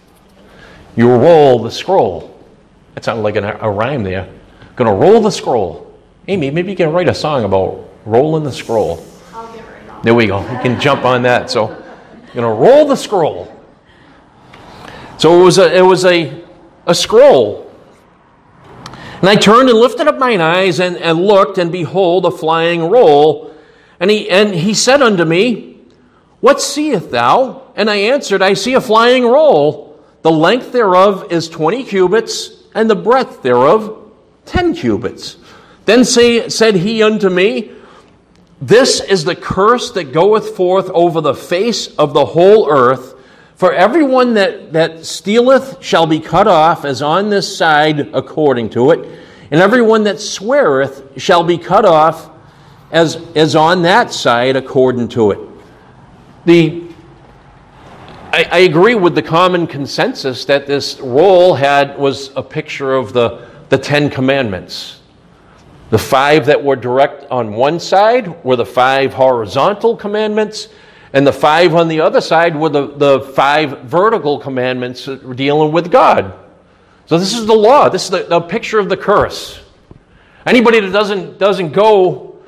You roll the scroll. That sounded like an, a rhyme there. Going to roll the scroll. Amy, maybe you can write a song about rolling the scroll. I'll get right on. There we go. We can jump on that. So, you're going to roll the scroll. So it was a it was a a scroll. And I turned and lifted up mine eyes and, and looked, and behold, a flying roll. And he and he said unto me, what seest thou? And I answered, I see a flying roll. The length thereof is twenty cubits, and the breadth thereof ten cubits. Then say, said he unto me, this is the curse that goeth forth over the face of the whole earth. For everyone that, that stealeth shall be cut off, as on this side according to it, and everyone that sweareth shall be cut off, as, as on that side according to it. The I, I agree with the common consensus that this roll had was a picture of the, the Ten Commandments. The five that were direct on one side were the five horizontal commandments, and the five on the other side were the, the five vertical commandments that were dealing with God. So this is the law. This is the, the picture of the curse. Anybody that doesn't, doesn't go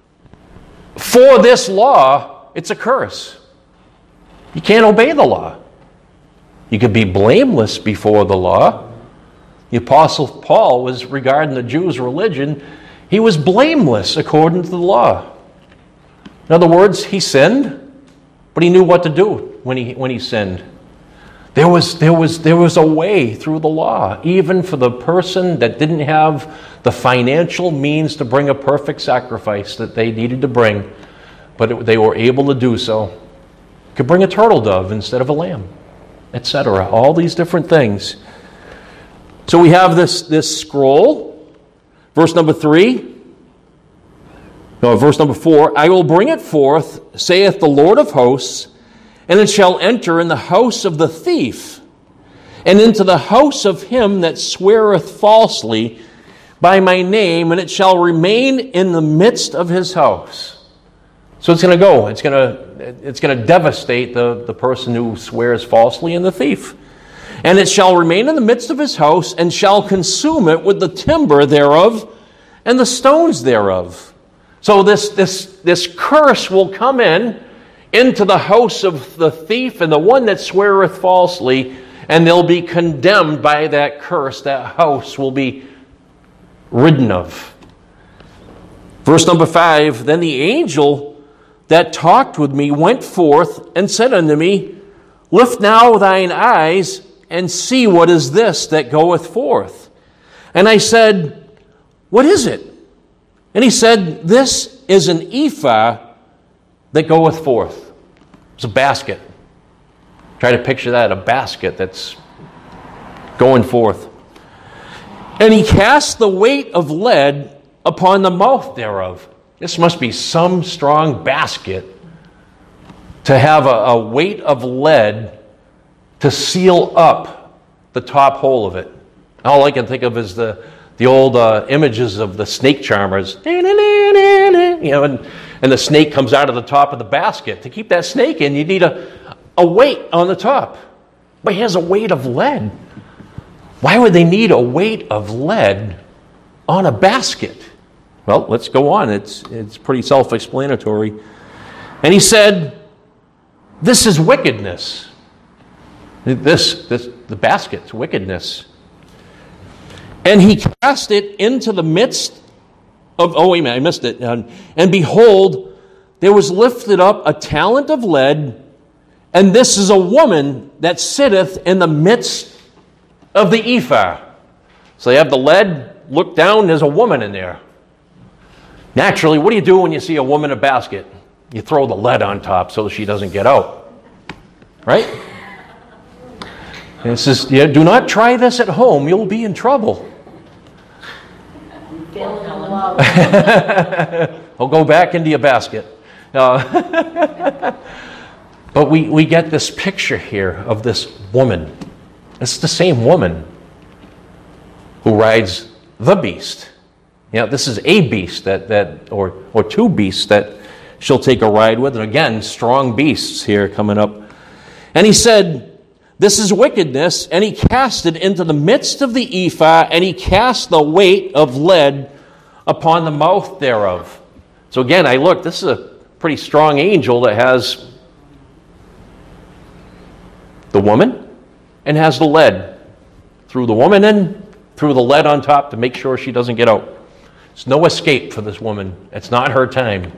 for this law, it's a curse. You can't obey the law. You could be blameless before the law. The Apostle Paul was regarding the Jews' religion. He was blameless according to the law. In other words, he sinned, but he knew what to do when he when he sinned. There was there was there was a way through the law, even for the person that didn't have the financial means to bring a perfect sacrifice that they needed to bring, but it, they were able to do so. Could bring a turtle dove instead of a lamb, et cetera. All these different things. So we have this, this scroll. Verse number three. No, verse number four, I will bring it forth, saith the Lord of hosts, and it shall enter in the house of the thief, and into the house of him that sweareth falsely by my name, and it shall remain in the midst of his house. So it's going to go. It's going to it's going to devastate the, the person who swears falsely and the thief. And it shall remain in the midst of his house, and shall consume it with the timber thereof and the stones thereof. So this, this, this curse will come in into the house of the thief and the one that sweareth falsely, and they'll be condemned by that curse. That house will be ridden of. Verse number five, then the angel that talked with me went forth and said unto me, lift now thine eyes and see what is this that goeth forth. And I said, what is it? And he said, this is an ephah that goeth forth. It's a basket. Try to picture that, a basket that's going forth. And he cast the weight of lead upon the mouth thereof. This must be some strong basket to have a, a weight of lead to seal up the top hole of it. All I can think of is the The old uh, images of the snake charmers, you know, and, and the snake comes out of the top of the basket. To keep that snake in, you need a, a weight on the top. But he has a weight of lead. Why would they need a weight of lead on a basket? Well, let's go on. It's, it's pretty self-explanatory. And he said, this is wickedness. This, this, the basket's wickedness. And he cast it into the midst of, oh wait a minute, I missed it. And, and behold, there was lifted up a talent of lead, and this is a woman that sitteth in the midst of the ephah. So you have the lead, look down, there's a woman in there. Naturally, what do you do when you see a woman in a basket? You throw the lead on top so she doesn't get out. Right? And it says, yeah, do not try this at home, you'll be in trouble. I'll go back into your basket. Uh, but we, we get this picture here of this woman. It's the same woman who rides the beast. You know, this is a beast that, that or, or two beasts that she'll take a ride with. And again, strong beasts here coming up. And he said, this is wickedness, and he cast it into the midst of the ephah, and he cast the weight of lead upon the mouth thereof. So again, I look, this is a pretty strong angel that has the woman and has the lead. Threw the woman in, threw the lead on top to make sure she doesn't get out. There's no escape for this woman. It's not her time.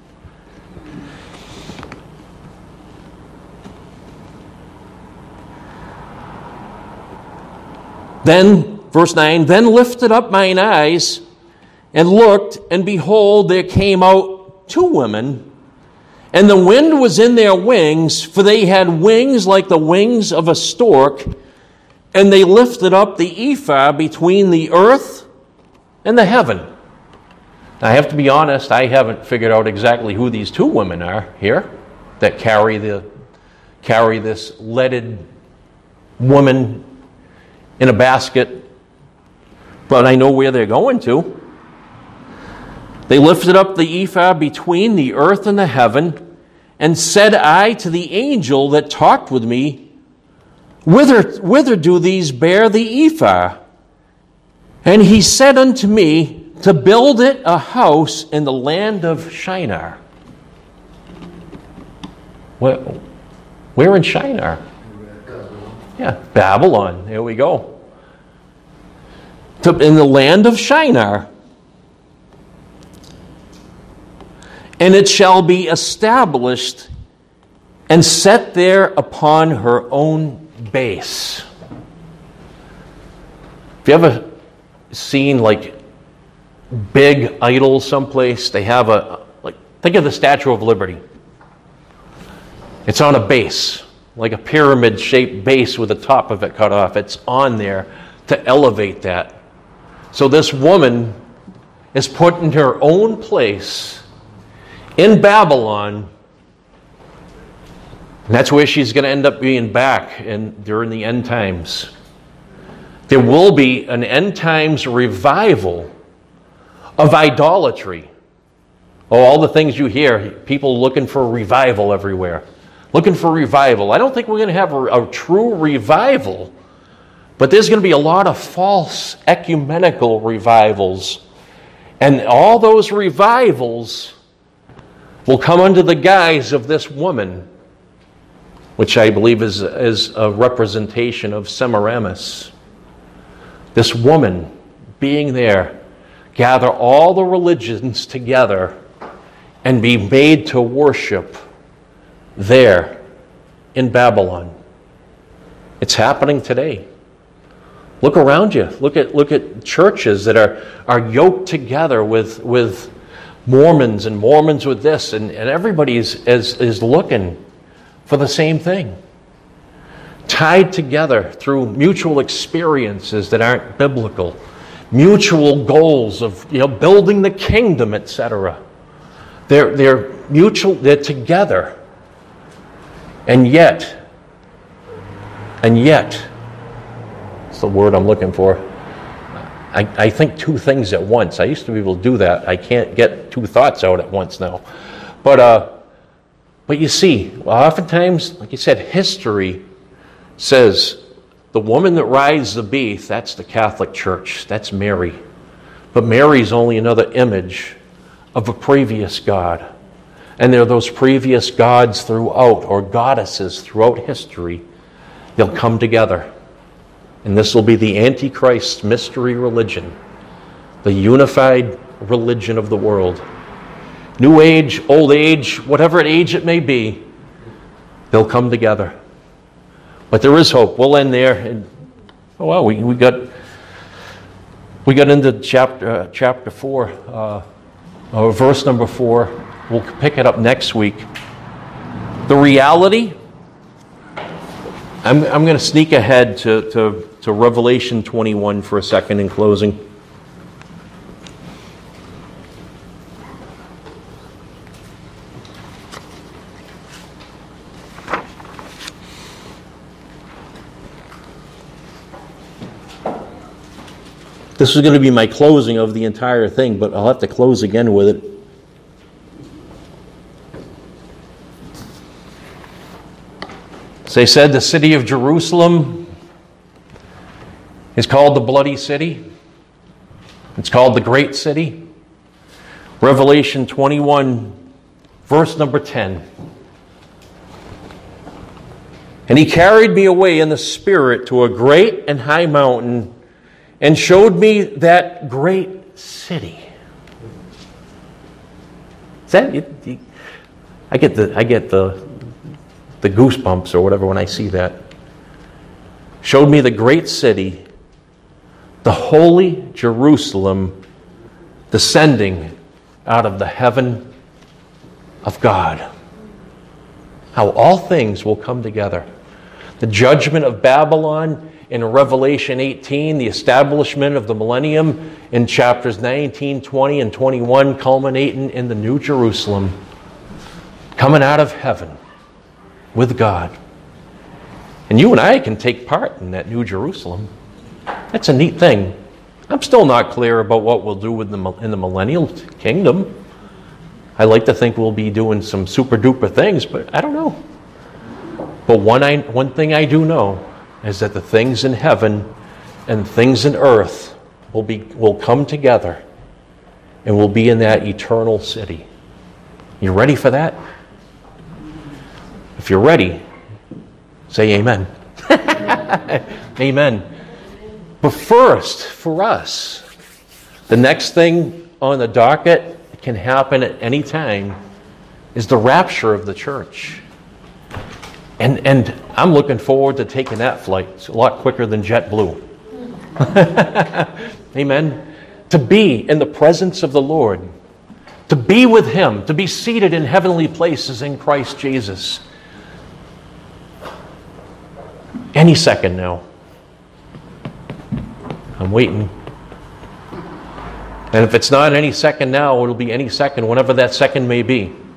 Then, verse nine, then lifted up mine eyes and looked, and behold, there came out two women, and the wind was in their wings, for they had wings like the wings of a stork, and they lifted up the ephah between the earth and the heaven. Now, I have to be honest, I haven't figured out exactly who these two women are here that carry the carry this leaded woman in a basket, but I know where they're going to. They lifted up the ephah between the earth and the heaven, and said I to the angel that talked with me, Whither, whither do these bear the ephah? And he said unto me, to build it a house in the land of Shinar. Where, where in Shinar? Yeah, Babylon. There we go. To, in the land of Shinar. And it shall be established and set there upon her own base. Have you ever seen like big idols someplace? They have a, like, think of the Statue of Liberty. It's on a base, like a pyramid-shaped base with the top of it cut off. It's on there to elevate that. So this woman is put in her own place in Babylon. And that's where she's going to end up being back in, during the end times. There will be an end times revival of idolatry. Oh, all the things you hear, people looking for revival everywhere. Looking for revival. I don't think we're going to have a, a true revival, but there's going to be a lot of false ecumenical revivals. And all those revivals will come under the guise of this woman, which I believe is, is a representation of Semiramis. This woman being there, gather all the religions together and be made to worship there in Babylon. It's happening today. Look around you. Look at look at churches that are, are yoked together with, with Mormons and Mormons with this, and, and everybody is, is, is looking for the same thing. Tied together through mutual experiences that aren't biblical, mutual goals of, you know, building the kingdom, et cetera. They're they're mutual. They're together, and yet, and yet, it's the word I'm looking for. I, I think two things at once. I used to be able to do that. I can't get two thoughts out at once now. But uh, but you see, oftentimes, like you said, history says the woman that rides the beast, that's the Catholic Church. That's Mary. But Mary's only another image of a previous god. And there are those previous gods throughout, or goddesses throughout history. They'll come together. And this will be the Antichrist mystery religion, the unified religion of the world. New age, old age, whatever age it may be, they'll come together. But there is hope. We'll end there. And, oh well, we we got we got into chapter uh, chapter four, uh, or verse number four. We'll pick it up next week. The reality. I'm I'm going to sneak ahead to, to to Revelation twenty-one for a second in closing. This is going to be my closing of the entire thing, but I'll have to close again with it. As they said, the city of Jerusalem is called the Bloody City. It's called the Great City. Revelation twenty-one, verse number ten. And he carried me away in the Spirit to a great and high mountain, and showed me that great city. Is that it? I get the I get the the goosebumps or whatever when I see that. Showed me the great city, the holy Jerusalem, descending out of the heaven of God. How all things will come together. The judgment of Babylon in Revelation eighteen, the establishment of the millennium in chapters nineteen, twenty, and twenty-one, culminating in the New Jerusalem, coming out of heaven with God. And you and I can take part in that New Jerusalem. That's a neat thing. I'm still not clear about what we'll do with the, in the millennial kingdom. I like to think we'll be doing some super duper things, but I don't know. But one, I, one thing I do know is that the things in heaven and things in earth will be will come together and will be in that eternal city. You ready for that? If you're ready, say amen. Amen. But first, for us, the next thing on the docket can happen at any time is the rapture of the church. And and I'm looking forward to taking that flight. It's a lot quicker than JetBlue. Amen. To be in the presence of the Lord. To be with Him. To be seated in heavenly places in Christ Jesus. Any second now. I'm waiting. And if it's not any second now, it'll be any second, whenever that second may be.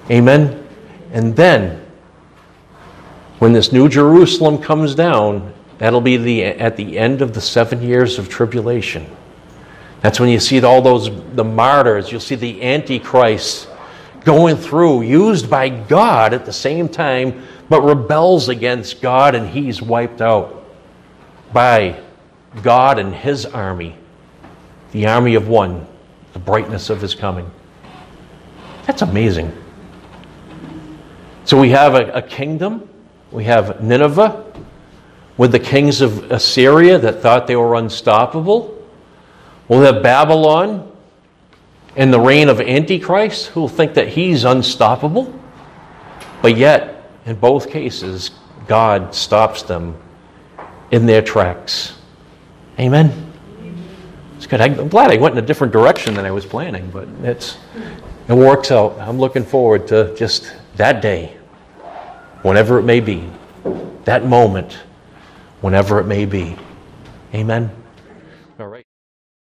Amen? And then, when this new Jerusalem comes down, that'll be the at the end of the seven years of tribulation. That's when you see all those, the martyrs, you'll see the Antichrist going through, used by God at the same time, but rebels against God, and he's wiped out by God and his army, the army of one, the brightness of his coming. That's amazing. So we have a, a kingdom. We have Nineveh with the kings of Assyria that thought they were unstoppable. We'll have Babylon in the reign of Antichrist, who will think that he's unstoppable. But yet, in both cases, God stops them in their tracks. Amen? It's good. I'm glad I went in a different direction than I was planning, but it's it works out. I'm looking forward to just that day, whenever it may be, that moment, whenever it may be. Amen?